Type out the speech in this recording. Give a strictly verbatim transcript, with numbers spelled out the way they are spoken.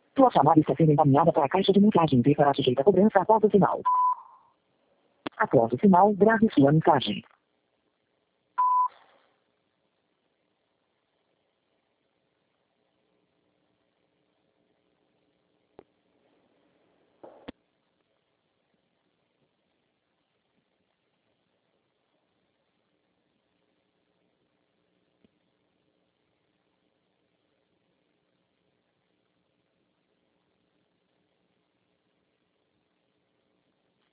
Tua chamada está sendo encaminhada para a caixa de mensagens e será sujeita a cobrança após o sinal. Após o sinal, grave sua mensagem.